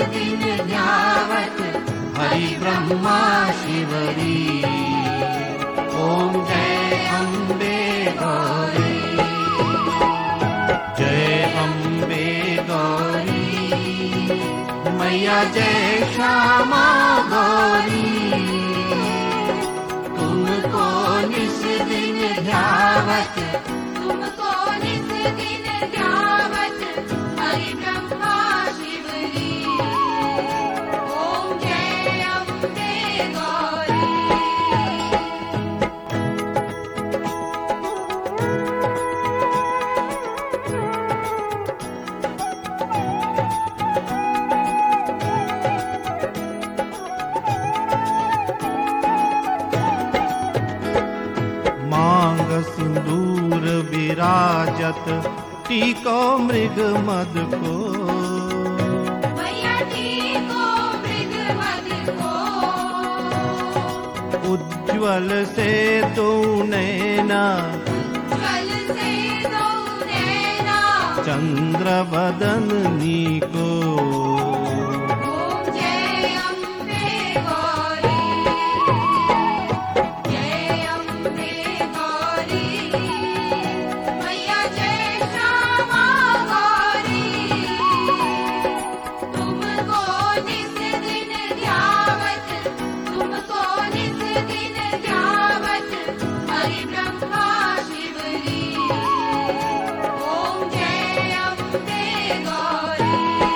दिन ध्यावत हरि ब्रह्मा शिवरी। ओम जय अम्बे गौरी, जय अम्बे गौरी, मैया जय श्यामा गौरी। तुमको निस दिन ध्यावत, तुमको निस दिन ध्यावत हरि ब्रह्मा शिवरी। ओम जय अम्बे गौरी। मांग सिंदूर विराजत टीको मृग मद को। मैया टीको मृग मद को। उज्ज्वल से तू नैना, उज्ज्वल से दो नैना, चंद्र बदननी को। ओम जय अम्बे गौरी, जय अम्बे गौरी, मैया जय श्यामा गौरी। तुमको निस दिन ध्यावत, तुमको निस दिन ध्यावत हरि ब्रह्मा शिवरी। ओम जय अम्बे गौरी।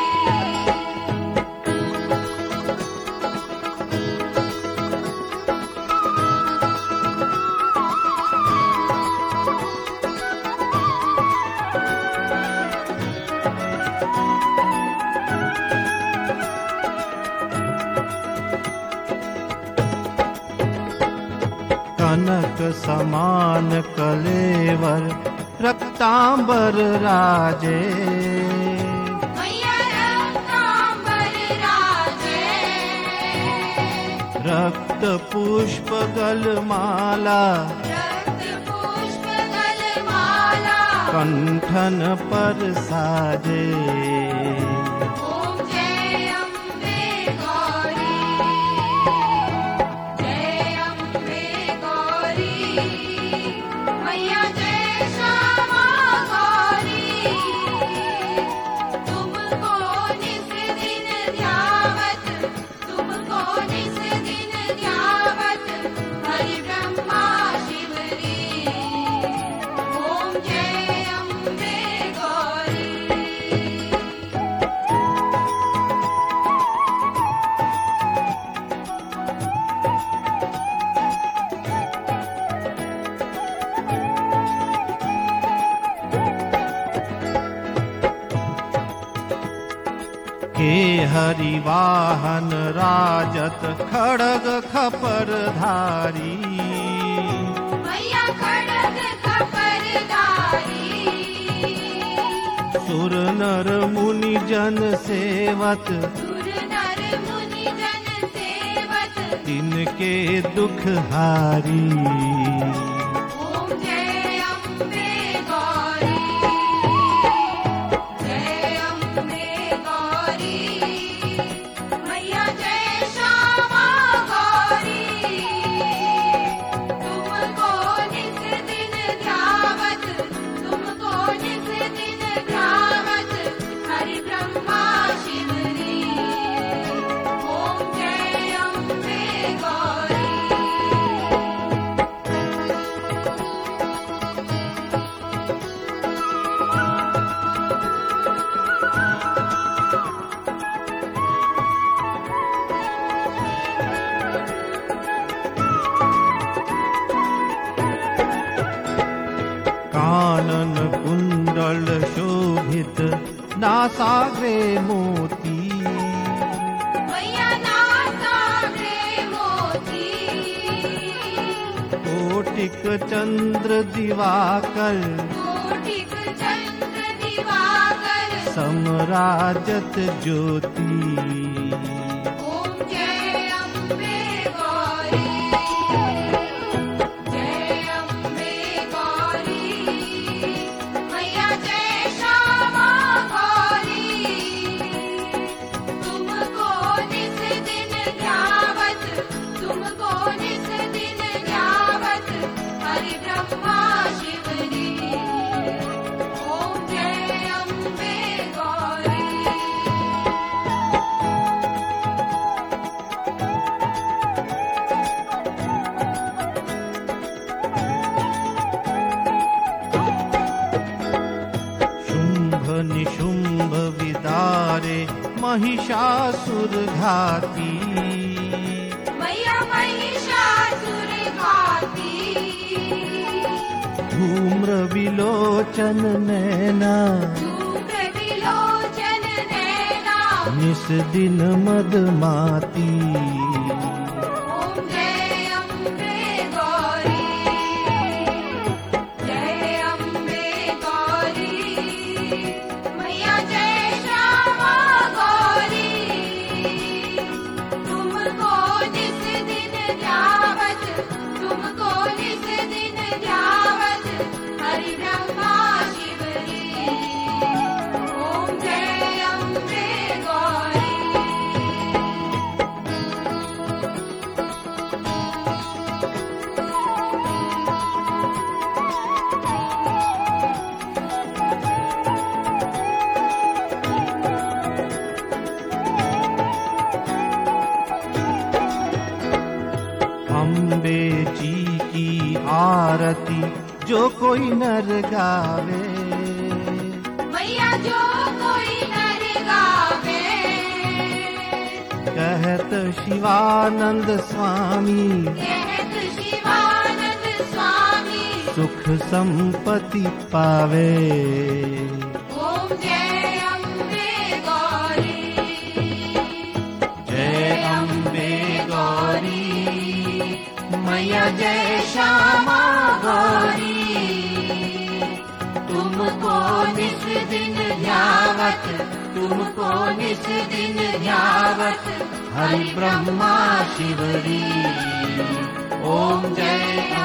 कनक समान कलेवर रक्तांबर राजे। मैया रक्तांबर राजे। रक्त पुष्प गलमाला, रक्त पुष्प गलमाला, कंठन पर साजे। ओम जय अम्बे गौरी, जय अम्बे गौरी, मैया जय श्यामा गौरी। तुमको निस दिन ध्यावत, तुमको निस दिन ध्यावत हरि ब्रह्मा शिवरी। ओम जय अम्बे गौरी। के हरिवाहन राजत खड़ग खपर धारी। मैया खड़ग खपरधारी। सुर नर मुनि जन सेवत, सुर नर मुनि जन सेवत, तिनके दुख हारी। ओम जय अम्बे गौरी, जय अम्बे गौरी, मैया जय श्यामा गौरी। तुमको निस दिन ध्यावत, तुमको निस दिन ध्यावत हरि ब्रह्मा शिवरी। ओम जय अम्बे गौरी। कानन कुंडल शोभित नासाग्रे मोती। मैया नासाग्रे मोती। कोटिक चंद्र दिवाकर, कोटिक चंद्र दिवाकर, समराजत ज्योति। ओम जय अम्बे गौरी, जय अम्बे गौरी, मैया जय श्यामा गौरी। तुम महिषासुर घाती। मैया महिषासुर घाती। धूम्र विलोचन नैना, धूम्र विलोचन नैना। निस दिन मदमाती। ओम जय अम्बे गौरी, जय अम्बे गौरी। मैया जय श्यामा गौरी। तुमको जिस दिन ध्यावत, तुमको जिस दिन ध्यावत, हरि ब्रह्मा शिवरी। ओम जय अम्बे गौरी। अम्बे जी की आरती जो कोई नर गावे। मैया जो कोई नर गावे। कहत शिवानंद स्वामी, कहत शिवानंद स्वामी। सुख संपत्ति पावे। ओम जय अम्बे गौरी, जय अम्बे गौरी, मैया जय श्यामा गौरी। तुमको निस दिन ध्यावत, तुमको निस दिन ध्यावत, हरि ब्रह्मा शिवरी। ओम जय